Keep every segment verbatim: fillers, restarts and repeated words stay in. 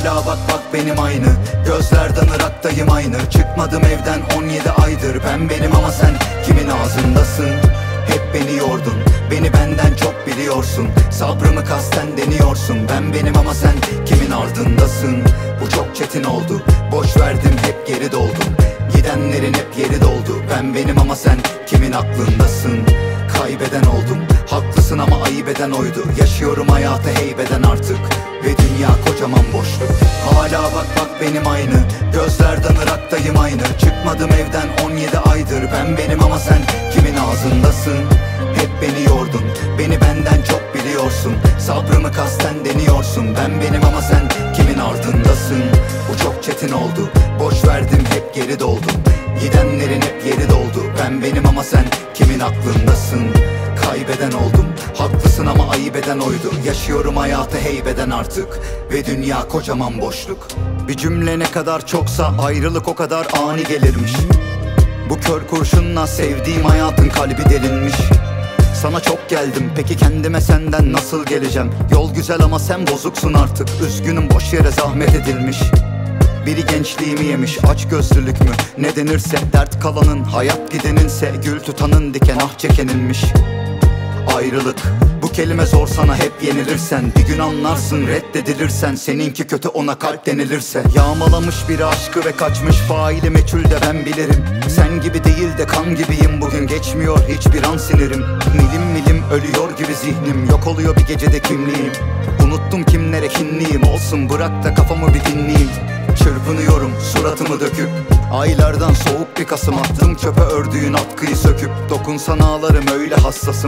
Hala bak bak benim aynı, gözlerden Irak'tayım aynı. Çıkmadım evden on yedi aydır, ben benim ama sen kimin ağzındasın? Hep beni yordun, beni benden çok biliyorsun. Sabrımı kasten deniyorsun, ben benim ama sen kimin ardındasın? Bu çok çetin oldu, boş verdim hep geri doldum. Gidenlerin hep yeri doldu, ben benim ama sen kimin aklındasın? Kaybeden oldum, haklısın ama ayıp eden oydu. Yaşıyorum hayatı heybeden artık ve dünya kocaman boşluk. Hala bak bak benim aynı, gözlerden Irak'tayım aynı. Çıkmadım evden on yedi aydır, ben benim ama sen kimin ağzındasın? Hep beni yordun, beni benden çok biliyorsun. Sabrımı kasten deniyorsun, ben benim ama sen kimin ardındasın? Bu çok çetin oldu, boş verdim hep geri doldum. Gidenlerin hep yeri doldu, ben benim ama sen kimin aklındasın? Kaybeden oldum, haklısın ama ayıp eden oydu. Yaşıyorum hayatı heybeden artık ve dünya kocaman boşluk. Bir cümle ne kadar çoksa ayrılık o kadar ani gelirmiş. Bu kör kurşunla sevdiğim hayatın kalbi delinmiş. Sana çok geldim, peki kendime senden nasıl geleceğim? Yol güzel ama sen bozuksun artık, üzgünüm boş yere zahmet edilmiş. Biri gençliğimi yemiş, aç gözlülük mü ne denirse. Dert kalanın, hayat gideninse, gül tutanın diken ah çekeninmiş. Ayrılık, bu kelime zor sana hep yenilirsen. Bir gün anlarsın reddedilirsen, seninki kötü ona kalp denilirse. Yağmalamış biri aşkı ve kaçmış, faili meçhul de ben bilirim. Sen gibi değil de kan gibiyim, bugün geçmiyor hiçbir an sinirim. Milim milim ölüyor gibi zihnim, yok oluyor bir gecede kimliğim. Unuttum kimlere kinliyim, olsun bırak da kafamı bir dinleyeyim. Çırpınıyorum suratımı döküp, aylardan soğuk bir kasım attım çöpe ördüğün atkıyı söküp. Dokunsan ağlarım öyle hassasım,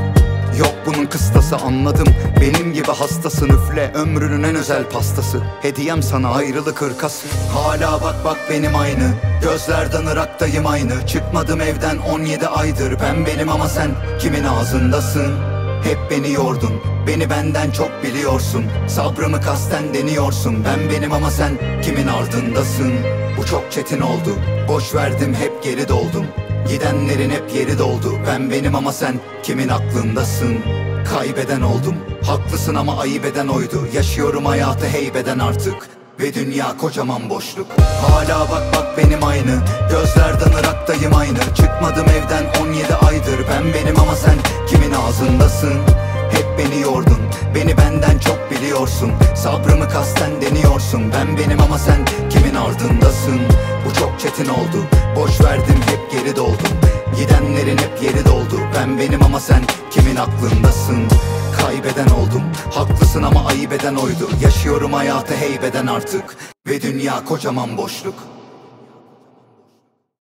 yok bunun kıstası anladım. Benim gibi hastasın, üfle ömrünün en özel pastası. Hediyem sana ayrılık hırkası. Hala bak bak benim aynı, gözlerden Irak'tayım aynı. Çıkmadım evden on yedi aydır, ben benim ama sen kimin ağzındasın? Hep beni yordun, beni benden çok biliyorsun. Sabrımı kasten deniyorsun, ben benim ama sen kimin ardındasın? Bu çok çetin oldu, boş verdim hep geri doldum. Gidenlerin hep yeri doldu, ben benim ama sen kimin aklındasın? Kaybeden oldum, haklısın ama ayıp eden oydu. Yaşıyorum hayatı heybeden artık ve dünya kocaman boşluk. Hala bak bak benim aynı, gözlerden Irak'tayım aynı. Çıkmadım evden on yedi aydır, ben benim ama sen kimin ağzındasın? Hep beni yordun, beni benden çok biliyorsun. Sabrımı kasten deniyorsun, ben benim ama sen kimin ardındasın? Bu çok çetin oldu, boş verdim hep geri doldum. Gidenlerin hep yeri doldu, ben benim ama sen kimin aklındasın? Kaybeden oldum, haklısın ama ayıp eden oydu. Yaşıyorum hayatı heybeden artık ve dünya kocaman boşluk.